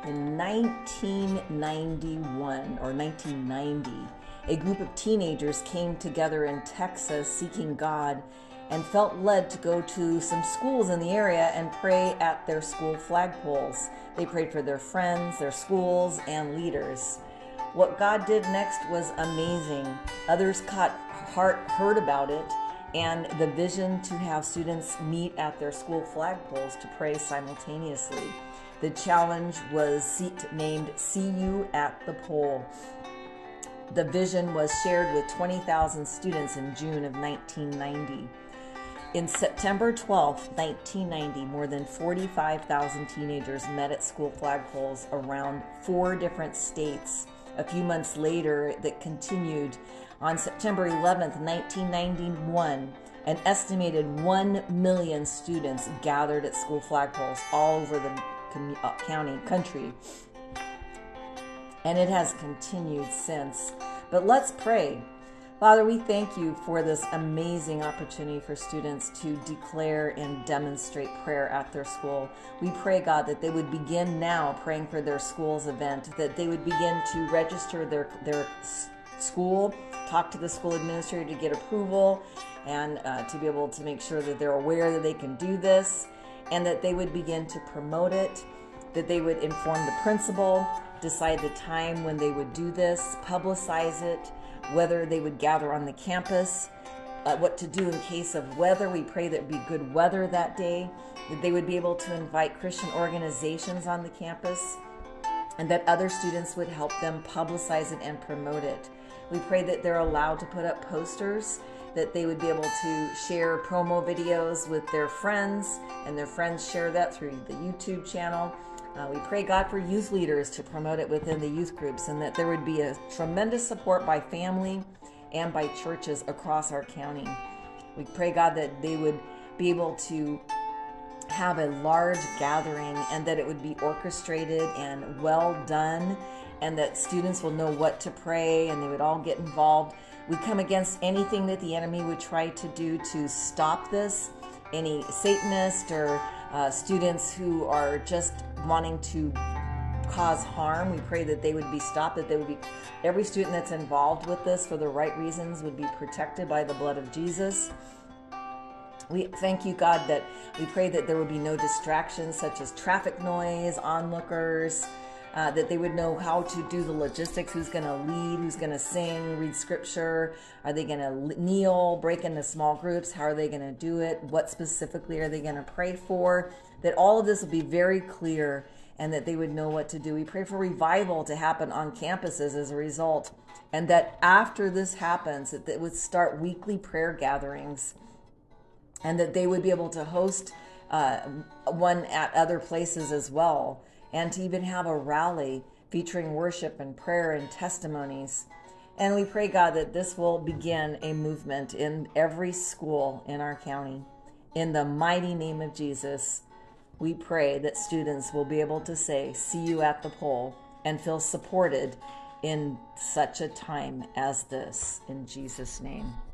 In 1991 or 1990, a group of teenagers came together in Texas seeking God and felt led to go to some schools in the area and pray at their school flagpoles. They prayed for their friends, their schools, and leaders. What God did next was amazing. Others heard about it, and the vision to have students meet at their school flagpoles to pray simultaneously. The challenge was named See You at the Pole. The vision was shared with 20,000 students in June of 1990. In September 12, 1990, more than 45,000 teenagers met at school flagpoles around 4 different states. A few months later, that continued. On September 11, 1991, an estimated 1 million students gathered at school flagpoles all over the country. And it has continued since. But let's pray. Father, we thank you for this amazing opportunity for students to declare and demonstrate prayer at their school. We pray, God, that they would begin now praying for their school's event, that they would begin to register their school, talk to the school administrator to get approval, and to be able to make sure that they're aware that they can do this, and that they would begin to promote it, that they would inform the principal, decide the time when they would do this, publicize it, whether they would gather on the campus, what to do in case of weather. We pray that it be good weather that day, that they would be able to invite Christian organizations on the campus, and that other students would help them publicize it and promote it. We pray that they're allowed to put up posters, that they would be able to share promo videos with their friends, and their friends share that through the YouTube channel. We pray, God, for youth leaders to promote it within the youth groups, and that there would be a tremendous support by family and by churches across our county. We pray, God, that they would be able to have a large gathering, and that it would be orchestrated and well done, and that students will know what to pray, and they would all get involved. We come against anything that the enemy would try to do to stop this, any Satanist or students who are just wanting to cause harm. We pray that they would be stopped, that they would be, every student that's involved with this for the right reasons would be protected by the blood of Jesus. We thank you, God, that we pray that there would be no distractions such as traffic noise, onlookers, that they would know how to do the logistics, who's going to lead, who's going to sing, read scripture, are they going to kneel, break into small groups, how are they going to do it, what specifically are they going to pray for, that all of this will be very clear and that they would know what to do. We pray for revival to happen on campuses as a result, and that after this happens, that they would start weekly prayer gatherings, and that they would be able to host one at other places as well, and to even have a rally featuring worship and prayer and testimonies. And we pray, God, that this will begin a movement in every school in our county. In the mighty name of Jesus, we pray that students will be able to say, see you at the pole, and feel supported in such a time as this. In Jesus' name.